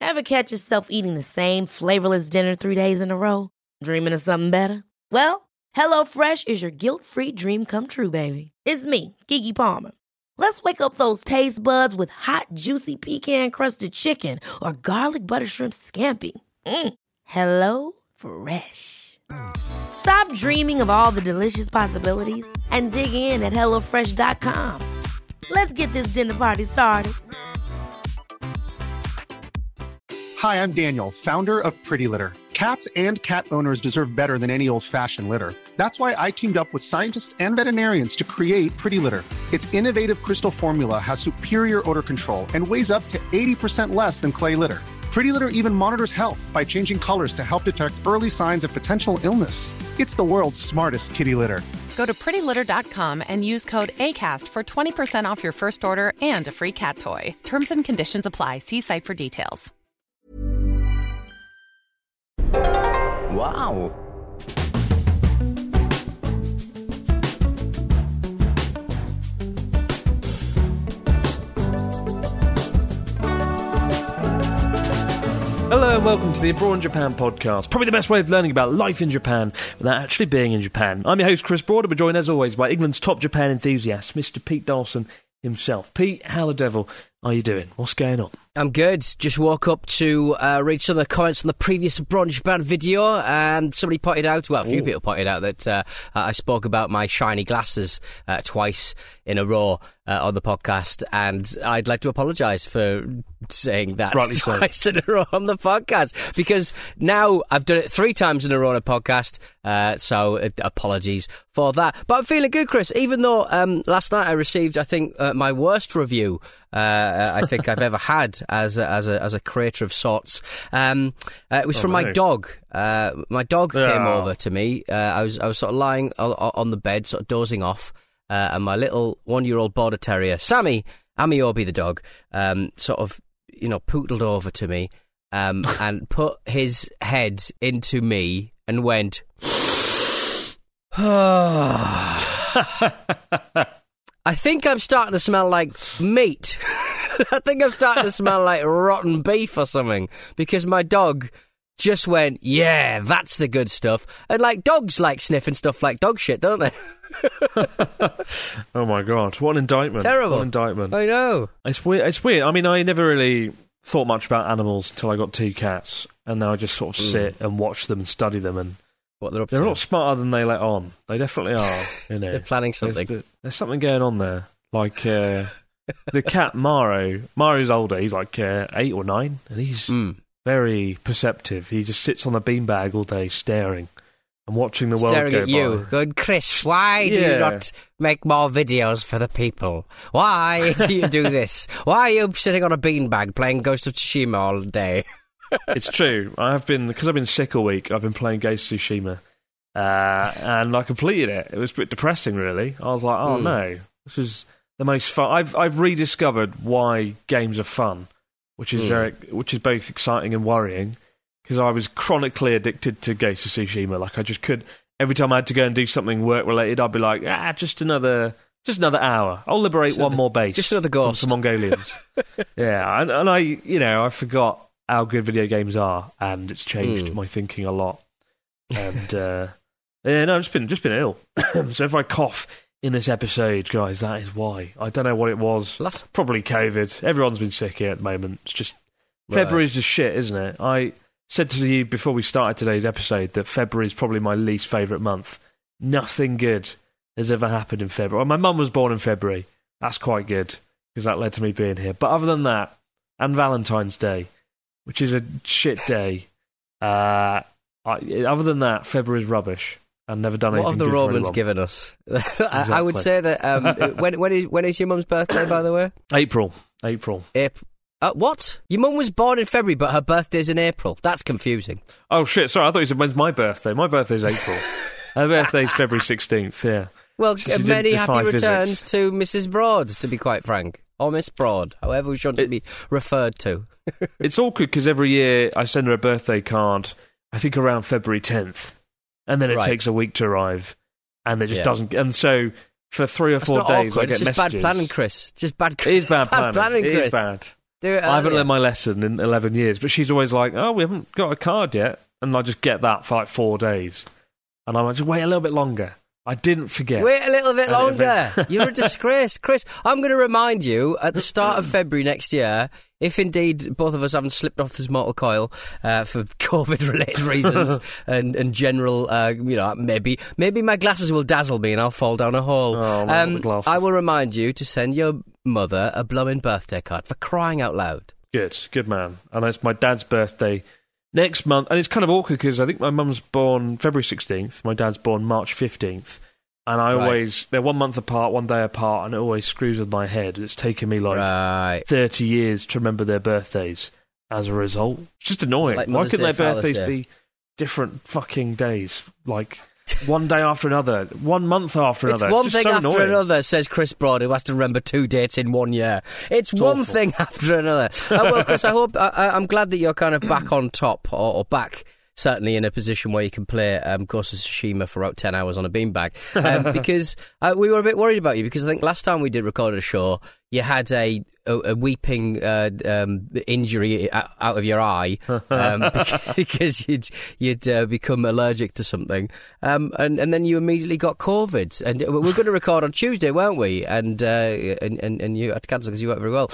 Ever catch yourself eating the same flavorless dinner 3 days in a row? Dreaming of something better? Well, HelloFresh is your guilt-free dream come true, baby. It's me, Keke Palmer. Let's wake up those taste buds with hot, juicy pecan-crusted chicken or garlic butter shrimp scampi. Hello Fresh. Stop dreaming of all the delicious possibilities and dig in at HelloFresh.com. Let's get this dinner party started. Hi, I'm Daniel, founder of Pretty Litter. Cats and cat owners deserve better than any old-fashioned litter. That's why I teamed up with scientists and veterinarians to create Pretty Litter. Its innovative crystal formula has superior odor control and weighs up to 80% less than clay litter. Pretty Litter even monitors health by changing colors to help detect early signs of potential illness. It's the world's smartest kitty litter. Go to prettylitter.com and use code ACAST for 20% off your first order and a free cat toy. Terms and conditions apply. See site for details. Wow. Hello and welcome to the Abroad in Japan podcast. Probably the best way of learning about life in Japan without actually being in Japan. I'm your host, Chris Broad, and we're joined as always by England's top Japan enthusiast, Mr. Pete Dawson himself. Pete, how the devil are you doing? What's going on? I'm good. Just woke up to read some of the comments on the previous Abroad in Japan video, and somebody pointed out, well, a few people pointed out that I spoke about my shiny glasses twice in a row on the podcast, and I'd like to apologise for saying that twice in a row on the podcast, because now I've done it 3 times in a row on a podcast, so apologies for that. But I'm feeling good, Chris, even though last night I received, I think, my worst review I think I've ever had as a creator of sorts. It was from my dog. My dog came over to me. I was sort of lying on the bed, sort of dozing off, and my little 1-year-old border terrier, Sammy, Amiobi the dog, sort of, pootled over to me and put his head into me and went, I think I'm starting to smell like meat. I think I'm starting to smell like rotten beef or something, because my dog just went, yeah, that's the good stuff. And dogs like sniffing stuff like dog shit, don't they? Oh my God, what an indictment. Terrible. What an indictment. I know. It's weird. I mean, I never really thought much about animals until I got 2 cats, and now I just sort of sit and watch them and study them, and what they're up they're to. a lot smarter than they let on. They definitely are. They're planning something. There's something going on there. Like the cat Maru. Maru's older. He's like 8 or 9, and he's very perceptive. He just sits on the beanbag all day, staring and watching the world go by. Staring at you, going, Chris, why do you not make more videos for the people? Why do you do this? Why are you sitting on a beanbag playing Ghost of Tsushima all day? It's true. Because I've been sick all week, I've been playing Ghost of Tsushima, and I completed it. It was a bit depressing, really. I was like, oh no, this is the most fun. I've rediscovered why games are fun, which is both exciting and worrying, because I was chronically addicted to Ghost of Tsushima. Like, I just could, every time I had to go and do something work related, I'd be like, just another hour. I'll liberate one more base. Just another ghost. From some Mongolians. Yeah, and I forgot how good video games are, and it's changed my thinking a lot. And I've just been ill. So if I cough in this episode, guys, that is why. I don't know what it was. Probably COVID. Everyone's been sick here at the moment. It's just February's just shit, isn't it? I said to you before we started today's episode that February is probably my least favourite month. Nothing good has ever happened in February. Well, my mum was born in February. That's quite good, because that led to me being here. But other than that, and Valentine's Day, which is a shit day. Other than that, February's rubbish. I've never done anything. What have the Romans given us? Exactly. I would say that. When is your mum's birthday, by the way? April. What? Your mum was born in February, but her birthday's in April. That's confusing. Oh shit! Sorry, I thought you said when's my birthday. My birthday's April. Her birthday's February 16th. Yeah. Well, many happy returns to Mrs. Broad, to be quite frank. Or Miss Broad, however we want to be referred to. It's awkward because every year I send her a birthday card, I think around February 10th, and then it takes a week to arrive, and it just doesn't. And so for 3 or 4 days, I get messages. It's just bad planning, Chris. Just bad. It is bad planning. Chris. It is bad. Do it. I haven't learned my lesson in 11 years, but she's always like, "Oh, we haven't got a card yet," and I just get that for like 4 days, and I'm like, "Just wait a little bit longer." I didn't forget. Wait a little bit longer. You're a disgrace, Chris. I'm going to remind you at the start of February next year, if indeed both of us haven't slipped off this mortal coil for COVID-related reasons and general, maybe my glasses will dazzle me and I'll fall down a hole. Oh, I will remind you to send your mother a blooming birthday card, for crying out loud. Good man. And it's my dad's birthday next month, and it's kind of awkward because I think my mum's born February 16th, my dad's born March 15th, and they're 1 month apart, 1 day apart, and it always screws with my head. It's taken me 30 years to remember their birthdays as a result. It's just annoying. Like Why couldn't their birthdays Day? be different fucking days? Like, one day after another, 1 month after another. It's one just thing so after annoying. another, says Chris Broad, who has to remember 2 dates in 1 year. It's one awful. thing after another. Well, Chris, I'm glad that you're kind of back on top, or back certainly in a position where you can play Ghost of Tsushima for about 10 hours on a beanbag. Because we were a bit worried about you, because I think last time we did record a show, you had a weeping injury out of your eye because you'd become allergic to something, and then you immediately got COVID. And we were going to record on Tuesday, weren't we? And you had to cancel because you weren't very well.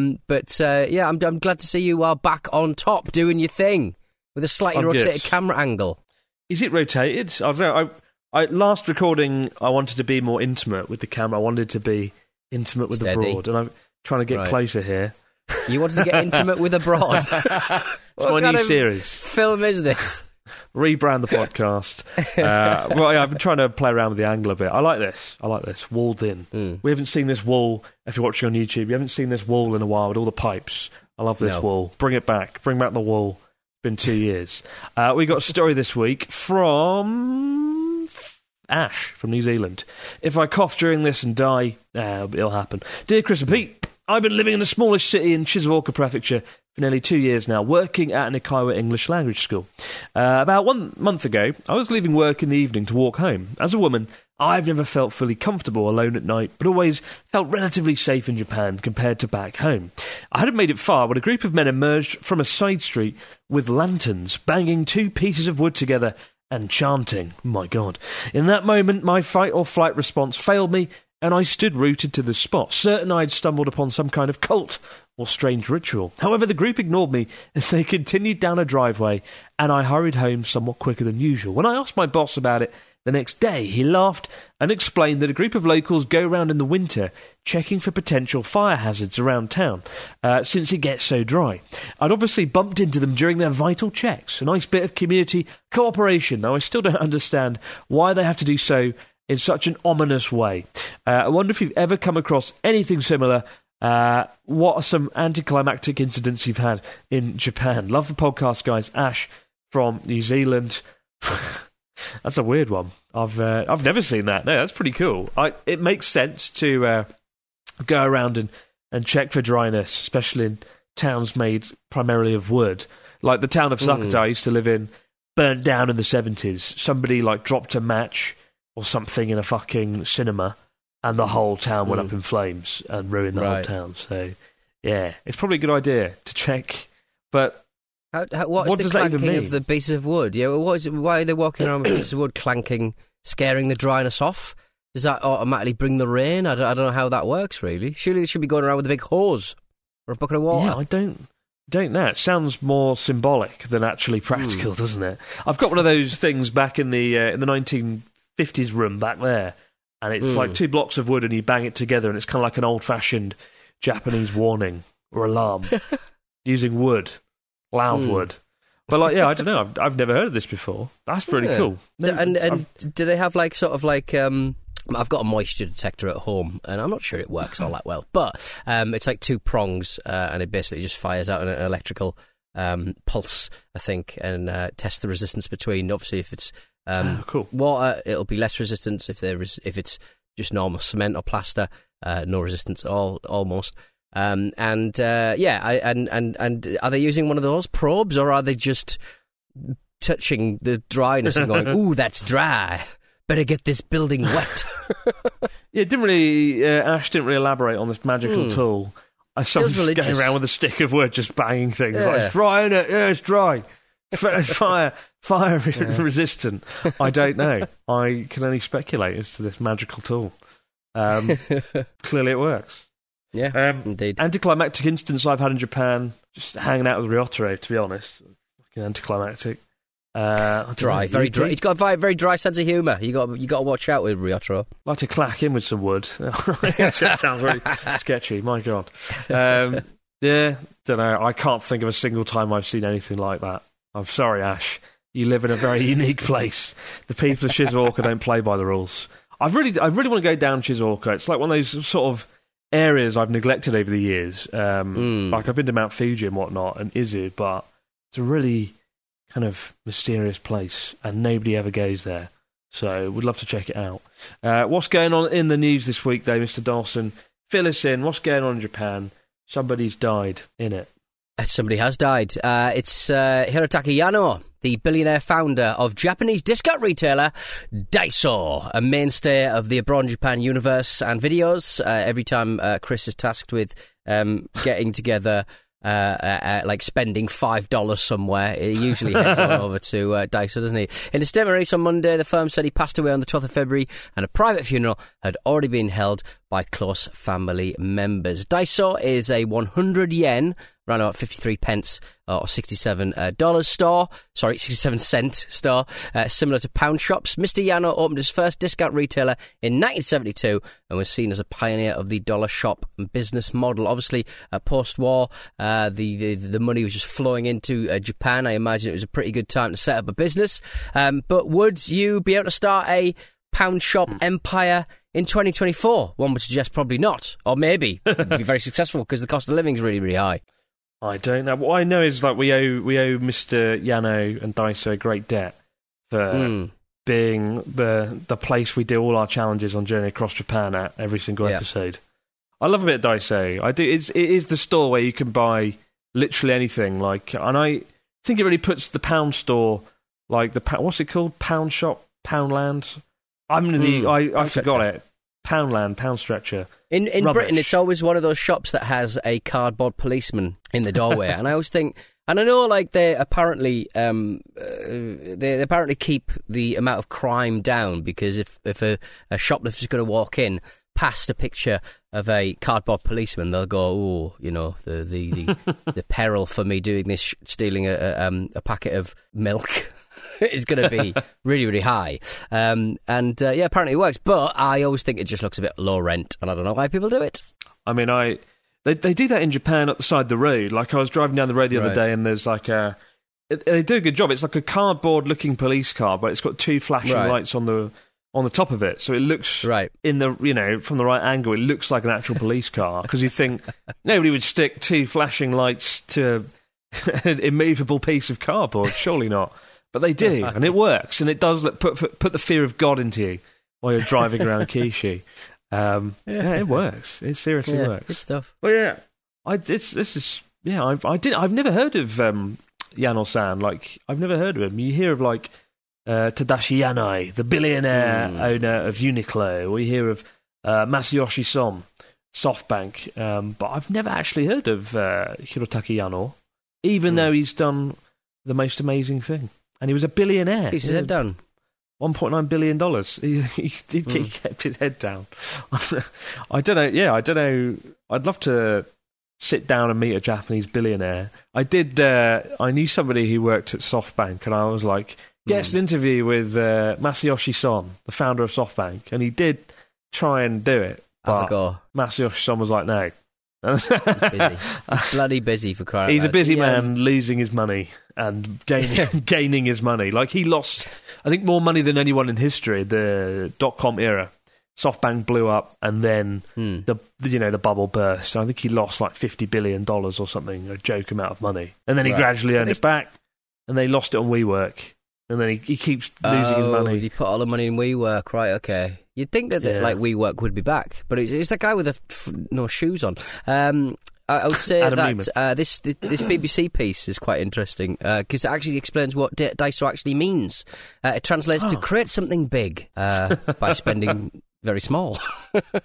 I'm glad to see you are back on top doing your thing with a slightly rotated camera angle. Is it rotated? I don't know. I last recording, I wanted to be more intimate with the camera. I wanted to be intimate with the broad, and I'm trying to get closer here. You wanted to get intimate with a broad? It's my new series. Film is this? Rebrand the podcast. I've been trying to play around with the angle a bit. I like this. Walled in. We haven't seen this wall. If you're watching on YouTube, you haven't seen this wall in a while with all the pipes. I love this wall. Bring it back. Bring back the wall. It's been 2 years. We got a story this week from Ash from New Zealand. If I cough during this and die, it'll happen. Dear Chris and Pete, I've been living in the smallest city in Shizuoka Prefecture for nearly 2 years now, working at an Ikaiwa English language school. About 1 month ago, I was leaving work in the evening to walk home. As a woman, I've never felt fully comfortable alone at night, but always felt relatively safe in Japan compared to back home. I hadn't made it far when a group of men emerged from a side street with lanterns, banging 2 pieces of wood together and chanting. My God. In that moment, my fight or flight response failed me, and I stood rooted to the spot, certain I'd stumbled upon some kind of cult or strange ritual. However, the group ignored me as they continued down a driveway, and I hurried home somewhat quicker than usual. When I asked my boss about it the next day, he laughed and explained that a group of locals go around in the winter checking for potential fire hazards around town, since it gets so dry. I'd obviously bumped into them during their vital checks. A nice bit of community cooperation, though I still don't understand why they have to do so in such an ominous way. I wonder if you've ever come across anything similar. What are some anticlimactic incidents you've had in Japan? Love the podcast, guys. Ash from New Zealand. That's a weird one. I've never seen that. No, that's pretty cool. It makes sense to go around and check for dryness, especially in towns made primarily of wood. Like the town of Sakata I used to live in, burnt down in the 70s. Somebody dropped a match or something in a fucking cinema, and the whole town went up in flames and ruined the whole town. So, yeah, it's probably a good idea to check. But what is the clanking of the piece of wood? Yeah, why are they walking around with a piece of wood clanking, scaring the dryness off? Does that automatically bring the rain? I don't know how that works, really. Surely they should be going around with a big hose or a bucket of water. Yeah, I don't know. It sounds more symbolic than actually practical, doesn't it? I've got one of those things back in the 1950s room back there, and it's like 2 blocks of wood and you bang it together, and it's kind of like an old-fashioned Japanese warning or alarm using wood, loud wood. But I don't know. I've never heard of this before. That's pretty cool. And do they have I've got a moisture detector at home, and I'm not sure it works all that well. But it's like 2 prongs, and it basically just fires out an electrical pulse, I think, and tests the resistance between. Obviously, if it's cool. water, it'll be less resistance. If it's just normal cement or plaster, no resistance at all, almost. And are they using one of those probes, or are they just touching the dryness and going, "Ooh, that's dry. Better get this building wet." Yeah, Ash didn't really elaborate on this magical tool. As someone just going around with a stick of wood, just banging things. Like, it's dry, isn't it? Yeah, it's dry. Fire resistant. I don't know. I can only speculate as to this magical tool. Clearly it works. Yeah, indeed. Anticlimactic instance I've had in Japan, just hanging out with Ryotaro, to be honest. Fucking anticlimactic. Dry, very dry. He's got a very dry sense of humour. You got to watch out with Ryotaro. Like to clack in with some wood. That sounds very sketchy. My God. Yeah, don't know. I can't think of a single time I've seen anything like that. I'm sorry, Ash. You live in a very unique place. The people of Shizuoka don't play by the rules. I really want to go down Shizuoka. It's like one of those sort of areas I've neglected over the years. Like I've been to Mount Fuji and whatnot, and Izu, but it's a really kind of mysterious place, and nobody ever goes there. So we'd love to check it out. What's going on in the news this week, though, Mr. Dawson? Fill us in. What's going on in Japan? Somebody's died in it. Somebody has died. It's Hirotaki Yano, the billionaire founder of Japanese discount retailer Daiso, a mainstay of the Abroad Japan universe and videos. Every time Chris is tasked with getting together, like spending $5 somewhere, he usually heads on over to Daiso, doesn't he? In a statement released on Monday, the firm said he passed away on the 12th of February and a private funeral had already been held by close family members. Daiso is a 100 yen, around about 53 pence or $67 store. Sorry, 67 cent store, similar to pound shops. Mr. Yano opened his first discount retailer in 1972 and was seen as a pioneer of the dollar shop business model. Obviously, post-war, the money was just flowing into Japan. I imagine it was a pretty good time to set up a business. But would you be able to start a pound shop empire in 2024? One would suggest probably not, or maybe it'd be very successful because the cost of living is really, really high. I don't know. What I know is like we owe Mr. Yano and Daiso a great debt for being the place we do all our challenges on Journey Across Japan at every single episode. I love a bit of Daiso. I do. It is the store where you can buy literally anything. Like, and I think it really puts the pound store, like the what's it called? Pound shop, Poundland. I forgot it. Poundland, Pound Stretcher. In Britain, it's always one of those shops that has a cardboard policeman in the doorway, and I always think, and I know like they apparently keep the amount of crime down, because if a shoplifter's going to walk in past a picture of a cardboard policeman, they'll go, oh, you know, the peril for me doing this, stealing a packet of milk is going to be really, really high. Apparently it works. But I always think it just looks a bit low rent, and I don't know why people do it. I mean, they do that in Japan at the side of the road. Like, I was driving down the road the other day, and there's like they do a good job. It's like a cardboard-looking police car, but it's got two flashing lights on the top of it, so it looks in the from the right angle. It looks like an actual police car, because you think nobody would stick two flashing lights to an immovable piece of cardboard. Surely not. But they do, and it works, and it does put the fear of God into you while you're driving around Kyushu. It works. It seriously works. Good stuff. Well, I've never heard of Yano-san. Like, I've never heard of him. You hear of like Tadashi Yanai, the billionaire owner of Uniqlo, or you hear of Masayoshi Son, SoftBank, but I've never actually heard of Hirotaki Yano, even though he's done the most amazing thing. And he was a billionaire. Keeps his head down. $1.9 billion. He kept his head down. I don't know. Yeah, I don't know. I'd love to sit down and meet a Japanese billionaire. I did. I knew somebody who worked at SoftBank, and I was like, get us an interview with Masayoshi Son, the founder of SoftBank. And he did try and do it. But Masayoshi Son was like, no. He's busy. He's bloody busy, for crying out loud. He's a busy man losing his money and gaining his money. Like, he lost, I think, more money than anyone in history. The .com era, SoftBank blew up, and then the bubble burst. I think he lost like $50 billion or something, a joke amount of money, and then he gradually earned it back, and they lost it on WeWork, and then he keeps losing his money. He put all the money in WeWork, right? Okay. You'd think that like WeWork would be back, but it's that guy with no shoes on. I would say that this BBC piece is quite interesting because it actually explains what Daiso actually means. It translates to create something big by spending very small.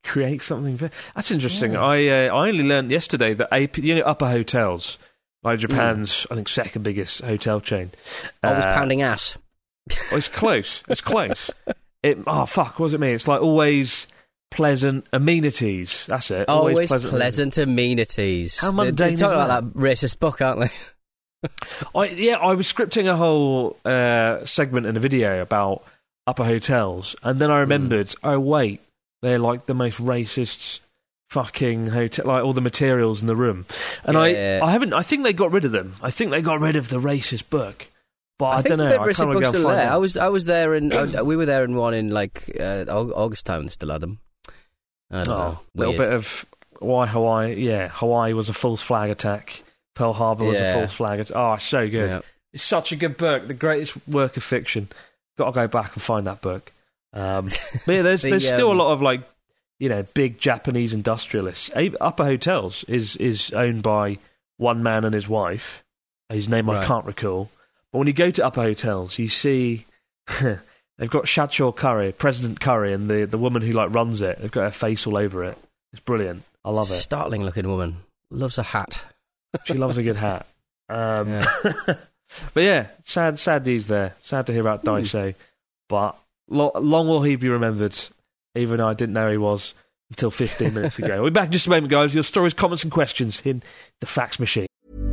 create something. That's interesting. I only learned yesterday that upper hotels, like Japan's, I think, second biggest hotel chain. Always pounding ass. Oh, it's close. It's close. What does it mean? It's like always pleasant amenities. That's it. Always pleasant amenities. How mundane They're talking about that racist book, aren't they? I was scripting a whole segment in a video about upper hotels, and then I remembered, oh wait, they're like the most racist fucking hotel, like all the materials in the room. And I think they got rid of them. I think they got rid of the racist book. But I don't know. I can't go still find there. it. I was there in. We were there in one in like August time. They still had them. I don't know. A little bit of why Hawaii. Yeah, Hawaii was a false flag attack. Pearl Harbor was a false flag attack. Oh, so good. Yeah. It's such a good book. The greatest work of fiction. Got to go back and find that book. But yeah, there's still a lot of like, big Japanese industrialists. Upper Hotels is owned by one man and his wife, whose name I can't recall. But when you go to Upper Hotels, you see they've got Shacho Curry, President Curry, and the woman who like runs it. They've got her face all over it. It's brilliant. I love it. Startling looking woman. Loves a hat. She loves a good hat. But yeah, sad he's there. Sad to hear about Daisei. But long will he be remembered, even though I didn't know he was until 15 minutes ago. We'll be back in just a moment, guys. Your stories, comments and questions in the fax machine.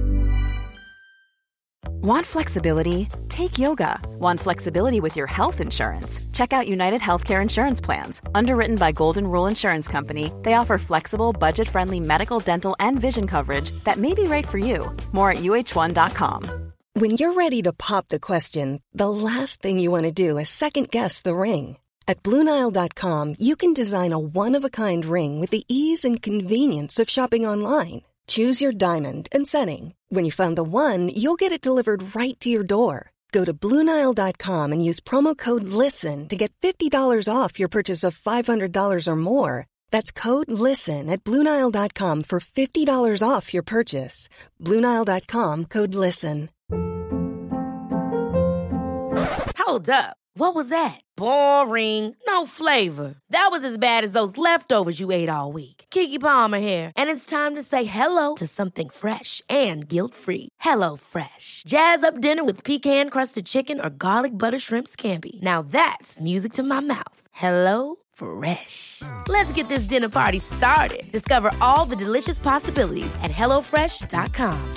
Want flexibility? Take yoga. Want flexibility with your health insurance? Check out United Healthcare Insurance Plans. Underwritten by Golden Rule Insurance Company, they offer flexible, budget-friendly medical, dental, and vision coverage that may be right for you. More at uh1.com. When you're ready to pop the question, the last thing you want to do is second-guess the ring. At BlueNile.com, you can design a one-of-a-kind ring with the ease and convenience of shopping online. Choose your diamond and setting. When you find the one, you'll get it delivered right to your door. Go to BlueNile.com and use promo code LISTEN to get $50 off your purchase of $500 or more. That's code LISTEN at BlueNile.com for $50 off your purchase. BlueNile.com, code LISTEN. Hold up. What was that? Boring. No flavor. That was as bad as those leftovers you ate all week. Keke Palmer here, and it's time to say hello to something fresh and guilt-free. Hello Fresh. Jazz up dinner with pecan-crusted chicken or garlic butter shrimp scampi. Now that's music to my mouth. Hello Fresh. Let's get this dinner party started. Discover all the delicious possibilities at HelloFresh.com.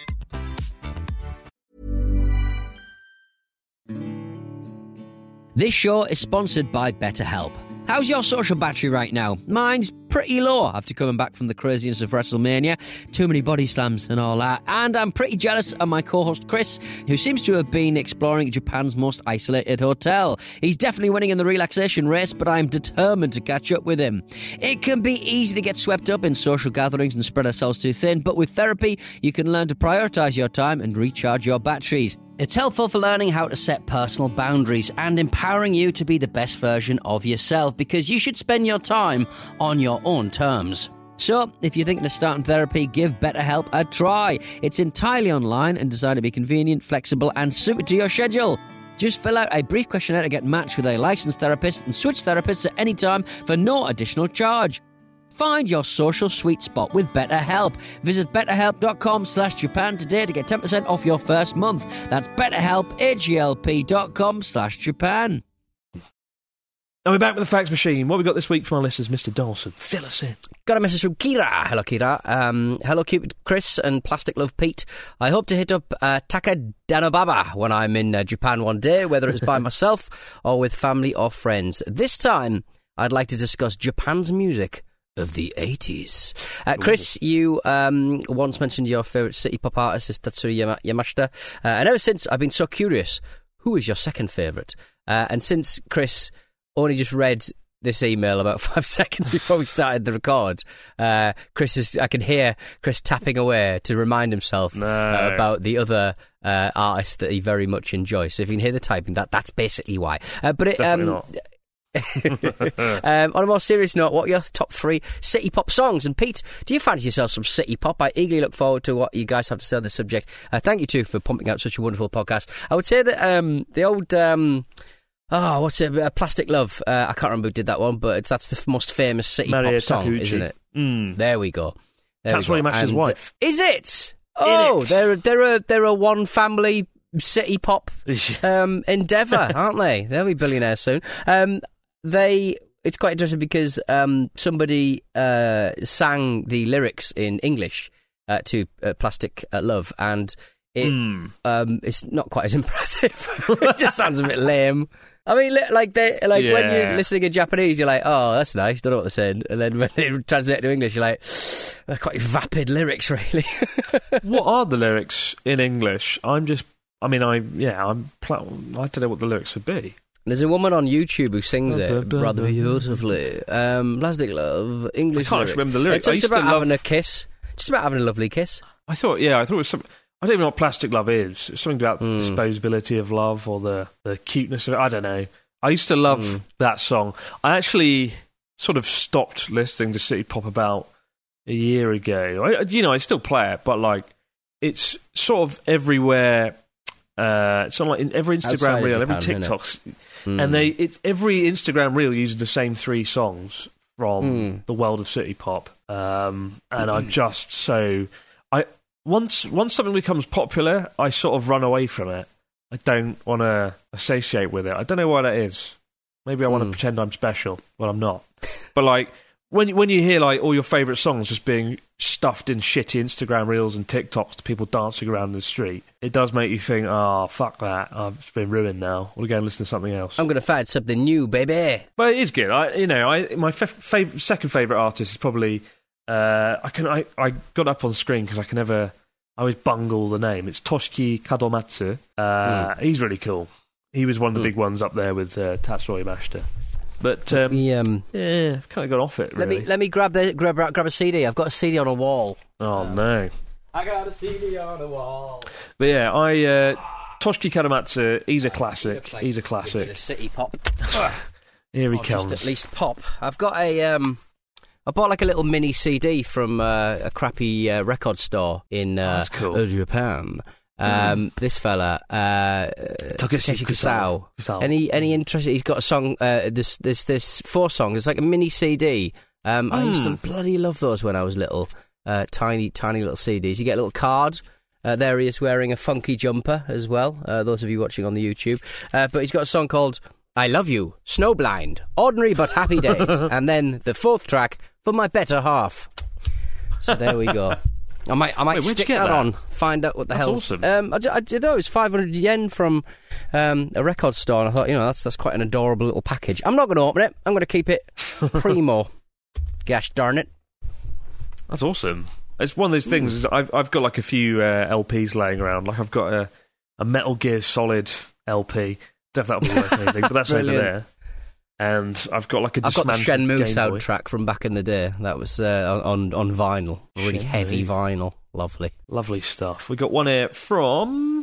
This show is sponsored by BetterHelp. How's your social battery right now? Mine's pretty low after coming back from the craziness of WrestleMania. Too many body slams and all that. And I'm pretty jealous of my co-host Chris, who seems to have been exploring Japan's most isolated hotel. He's definitely winning in the relaxation race, but I'm determined to catch up with him. It can be easy to get swept up in social gatherings and spread ourselves too thin, but with therapy, you can learn to prioritise your time and recharge your batteries. It's helpful for learning how to set personal boundaries and empowering you to be the best version of yourself, because you should spend your time on your own terms. So, if you're thinking of starting therapy, give BetterHelp a try. It's entirely online and designed to be convenient, flexible and suited to your schedule. Just fill out a brief questionnaire to get matched with a licensed therapist and switch therapists at any time for no additional charge. Find your social sweet spot with BetterHelp. Visit betterhelp.com/Japan today to get 10% off your first month. That's BetterHelp, HELP.com/Japan. And we're back with the fax machine. What have we got this week from our listeners, Mr. Dawson? Fill us in. Got a message from Kira. Hello, Kira. Hello, Cupid Chris and Plastic Love Pete. I hope to hit up Takadanobaba when I'm in Japan one day, whether it's by myself or with family or friends. This time, I'd like to discuss Japan's music of the 80s. Chris, you once mentioned your favourite city pop artist is Tatsuya Yamashita, and ever since I've been so curious, who is your second favourite? And since Chris only just read this email about 5 seconds before we started the record, I can hear Chris tapping away to remind himself about the other artist that he very much enjoys. So if you can hear the typing, that's basically why. Definitely not. On a more serious note, what are your top 3 city pop songs? And Pete, do you fancy yourself some city pop? I eagerly look forward to what you guys have to say on this subject. Thank you too for pumping out such a wonderful podcast. I would say that the old what's it? Plastic Love. I can't remember who did that one, but that's the most famous city Maria pop song, Takeuchi. isn't it? There we go. Tatsuri Mashita's wife. Is it? Oh, they're a one family city pop endeavour, aren't they? They'll be billionaires soon. It's quite interesting because somebody sang the lyrics in English to Plastic Love, and it's not quite as impressive. It just sounds a bit lame. I mean, when you're listening in Japanese, you're like, oh, that's nice, don't know what they're saying. And then when they translate to English, you're like, they're quite vapid lyrics, really. What are the lyrics in English? I don't know what the lyrics would be. There's a woman on YouTube who sings it rather beautifully. Plastic Love, English. I can't lyrics. remember the lyrics. It's just about having a kiss. Just about having a lovely kiss. I thought it was some. I don't even know what Plastic Love is. It's something about disposability of love or the cuteness of it. I don't know. I used to love that song. I actually sort of stopped listening to city pop about a year ago. I still play it, but like it's sort of everywhere. It's like in every Instagram reel, every TikTok, and every Instagram reel uses the same 3 songs from the world of city pop, and I'm just so once something becomes popular, I sort of run away from it. I don't want to associate with it. I don't know why that is. Maybe I want to pretend I'm special when I'm not. But like when you hear like all your favourite songs just being stuffed in shitty Instagram reels and TikToks to people dancing around the street, it does make you think, oh, fuck that. It's been ruined now. We'll go and listen to something else. I'm going to find something new, baby. But it is good. My second favourite artist is probably... I got up on screen because I always bungle the name. It's Toshiki Kadomatsu. He's really cool. He was one of the big ones up there with Tatsuri Mashita. But kind of got off it. Really. Let me grab a CD. I've got a CD on a wall. Oh no! I got a CD on a wall. But yeah, Toshiki Kadomatsu. He's a classic. He's a classic. City pop. Here he comes. Just at least pop. I've got I bought like a little mini CD from a crappy record store in Japan. This fella, Takeshi Kusao. Any interest? He's got a song. This 4 songs. It's like a mini CD. I used to bloody love those when I was little. Tiny little CDs. You get a little card. There he is wearing a funky jumper as well. Those of you watching on the YouTube. But he's got a song called "I Love You," Snowblind, Ordinary But Happy Days, and then the 4th track, For My Better Half. So there we go. I might stick that on, find out what the hell. Awesome. I did know it was 500 yen from a record store, and I thought, that's quite an adorable little package. I'm not going to open it. I'm going to keep it primo. Gosh darn it. That's awesome. It's one of those things. I've got like a few LPs laying around. Like I've got a Metal Gear Solid LP. Don't know if that'll be worth anything, but that's over there. And I've got like a dismantled Shenmue Game soundtrack from back in the day. That was on vinyl, really heavy vinyl. Lovely stuff. We got one here from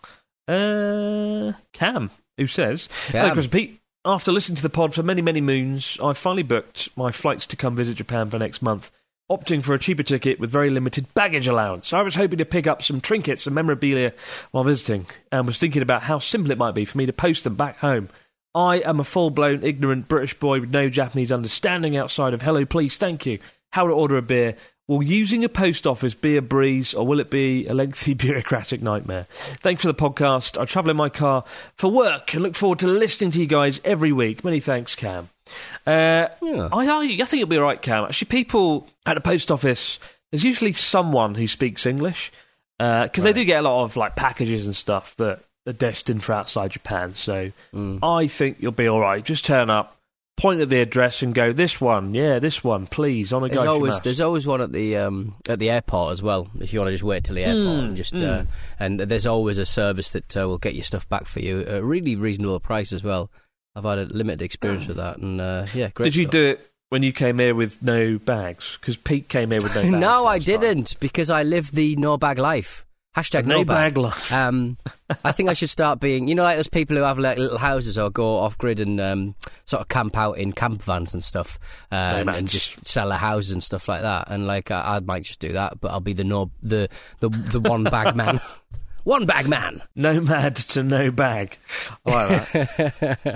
Cam, who says, "Hello, Chris and Pete. After listening to the pod for many, many moons, I've finally booked my flights to come visit Japan for next month, opting for a cheaper ticket with very limited baggage allowance. I was hoping to pick up some trinkets and memorabilia while visiting, and was thinking about how simple it might be for me to post them back home. I am a full-blown, ignorant British boy with no Japanese understanding outside of hello, please, thank you. How to order a beer? Will using a post office be a breeze, or will it be a lengthy bureaucratic nightmare? Thanks for the podcast. I travel in my car for work and look forward to listening to you guys every week. Many thanks, Cam." I think it'll be all right, Cam. Actually, people at the post office, there's usually someone who speaks English, because they do get a lot of like packages and stuff that are destined for outside Japan. So I think you'll be all right. Just turn up, point at the address and go, this one, please, on a go. There's always one at the airport as well, if you want to just wait till the airport and just and there's always a service that will get your stuff back for you at a really reasonable price as well. I've had a limited experience with that, and great. Did you do it when you came here with no bags? Because Pete came here with no bags. No, I didn't, because I live the no bag life. Hashtag no bag life. I think I should start being, like those people who have like little houses or go off grid and sort of camp out in camp vans and stuff, and just sell their houses and stuff like that. And like I might just do that, but I'll be the one bag man. One bag man. Nomad to no bag. I like that.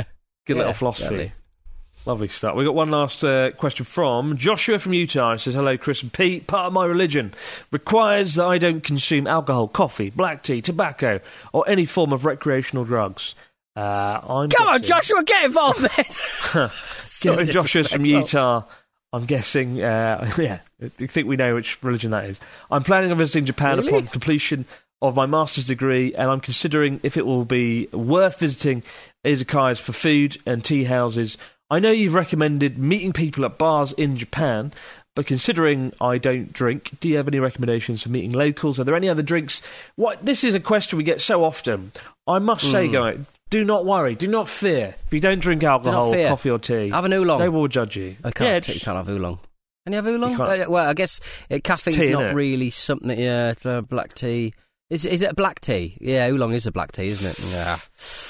Good little philosophy. Definitely. Lovely stuff. We've got one last question from Joshua from Utah. He says, hello, Chris and Pete. Part of my religion requires that I don't consume alcohol, coffee, black tea, tobacco, or any form of recreational drugs. Come on, Joshua, get involved, mate! So Joshua's from Utah. I'm guessing, I think we know which religion that is. I'm planning on visiting Japan upon completion of my master's degree, and I'm considering if it will be worth visiting izakayas for food and tea houses. I know you've recommended meeting people at bars in Japan, but considering I don't drink, do you have any recommendations for meeting locals? Are there any other drinks? This is a question we get so often. I must say, guys, do not worry, do not fear. If you don't drink alcohol, coffee or tea, have an oolong. No one will judge you. You can't have oolong. Can you have oolong? Well, I guess caffeine's tea, not really something. Yeah, black tea. Is it a black tea? Yeah, oolong is a black tea, isn't it? Yeah.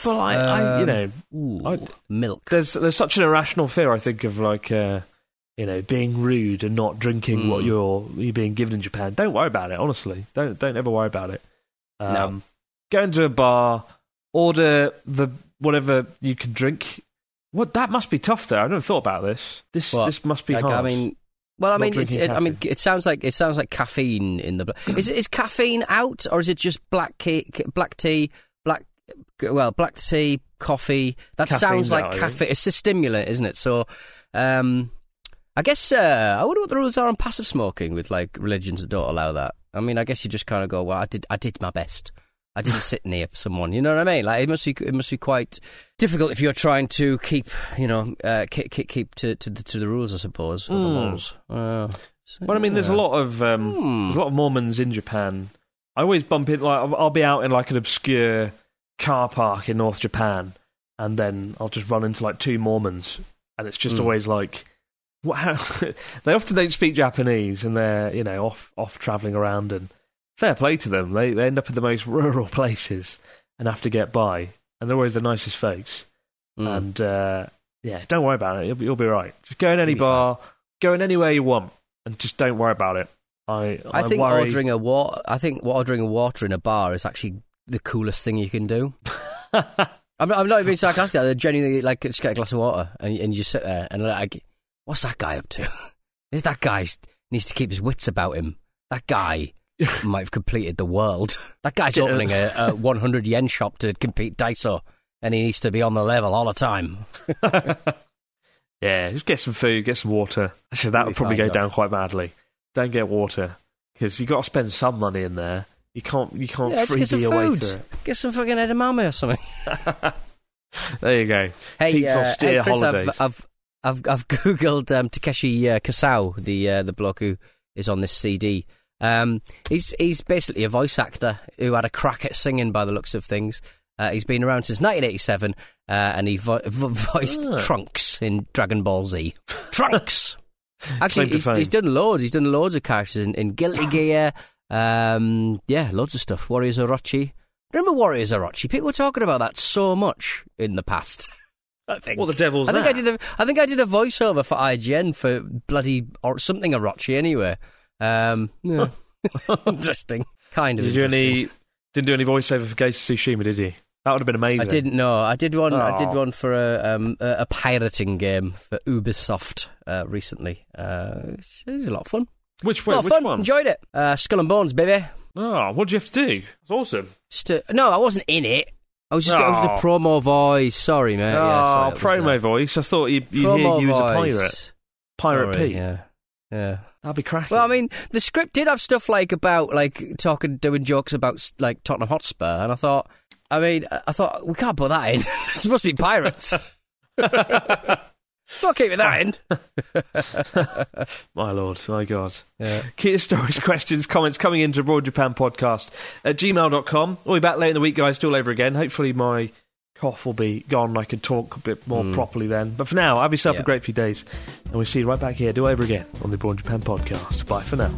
But milk. There's such an irrational fear, I think, of being rude and not drinking what you're being given in Japan. Don't worry about it, honestly. Don't ever worry about it. No. Go into a bar, order whatever you can drink. What, that must be tough there. I never thought about this. This must be hard. It sounds like caffeine in the. Is caffeine out, or is it just black tea, coffee? That Caffeine's sounds like out, caffeine. It's a stimulant, isn't it? So, I guess I wonder what the rules are on passive smoking with like religions that don't allow that. I mean, I guess you just kind of go, well, I did my best. I didn't sit near someone. You know what I mean? Like it must be quite difficult if you're trying to keep keep to the rules, I suppose, or the laws. There's a lot of Mormons in Japan. I always bump in. Like I'll be out in like an obscure car park in North Japan, and then I'll just run into like two Mormons, and it's just always like, wow. They often don't speak Japanese, and they're off travelling around and. Fair play to them. They end up in the most rural places and have to get by. And they're always the nicest folks. And, don't worry about it. You'll be right. Just go in any bar, go in anywhere you want, and just don't worry about it. I think ordering a water in a bar is actually the coolest thing you can do. I'm not being sarcastic. I genuinely, just get a glass of water and you just sit there and like, what's that guy up to? That guy needs to keep his wits about him. That guy... might have completed the world. That guy's opening a 100 yen shop to compete Daiso, and he needs to be on the level all the time. Yeah, just get some food, get some water. Actually, that would probably go down quite badly. Don't get water, because you've got to spend some money in there. You can't freebie your way through it. Get some fucking edamame or something. There you go. Hey, Pete's austere Chris, holidays. I've googled Takeshi Kasao, the bloke who is on this CD. He's basically a voice actor who had a crack at singing by the looks of things. He's been around since 1987, and he voiced Trunks in Dragon Ball Z. Trunks! Actually, he's done loads. He's done loads of characters in Guilty Gear. Loads of stuff. Warriors Orochi. Remember Warriors Orochi? People were talking about that so much in the past. I think. What the devil's that? I think I did a voiceover for IGN for bloody or something Orochi anyway. Interesting. Kind of. Didn't do any voiceover for Ghost of Tsushima, did you? That would have been amazing. I didn't know. I did one. I did one for a pirating game for Ubisoft recently. It was a lot of fun. Which one? Enjoyed it. Skull and Bones, baby. Oh, what did you have to do? It's awesome. No, I wasn't in it. I was just the promo voice. Sorry, mate. Promo voice. I thought you'd hear you as a pirate. Pirate Pete. Yeah. That'd be cracking. Well, I mean, the script did have stuff about doing jokes about like Tottenham Hotspur, and I thought we can't put that in. It's supposed to be pirates. Not keeping that in. My lord, my God. Yeah. Keep your stories, questions, comments coming into Broad Japan Podcast at gmail.com. We'll be back later in the week, guys, all over again. Hopefully my cough will be gone and I can talk a bit more properly then. But for now, have yourself a great few days, and we'll see you right back here, do over again on the Broad Japan Podcast. Bye for now.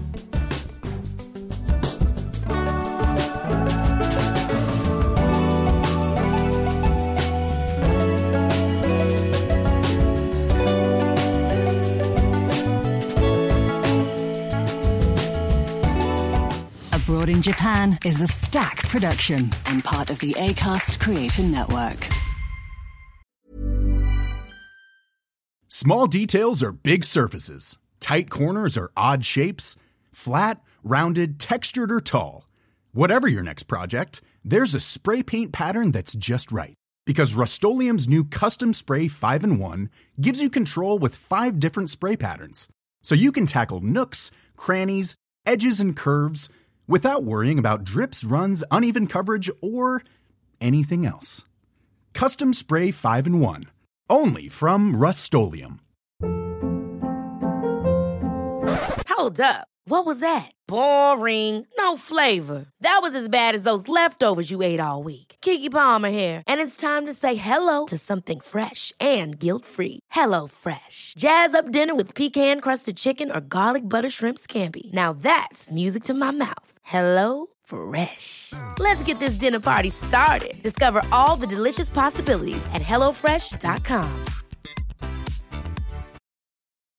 Abroad in Japan is a Stack production and part of the Acast Creator Network. Small details are big surfaces. Tight corners are odd shapes. Flat, rounded, textured, or tall. Whatever your next project, there's a spray paint pattern that's just right. Because Rust-Oleum's new Custom Spray 5-in-1 gives you control with 5 different spray patterns. So you can tackle nooks, crannies, edges, and curves without worrying about drips, runs, uneven coverage, or anything else. Custom Spray 5-in-1. Only from Rust-Oleum. Hold up. What was that? Boring. No flavor. That was as bad as those leftovers you ate all week. Keke Palmer here, and it's time to say hello to something fresh and guilt-free. Hello Fresh. Jazz up dinner with pecan-crusted chicken or garlic butter shrimp scampi. Now that's music to my mouth. Hello Fresh. Let's get this dinner party started. Discover all the delicious possibilities at HelloFresh.com.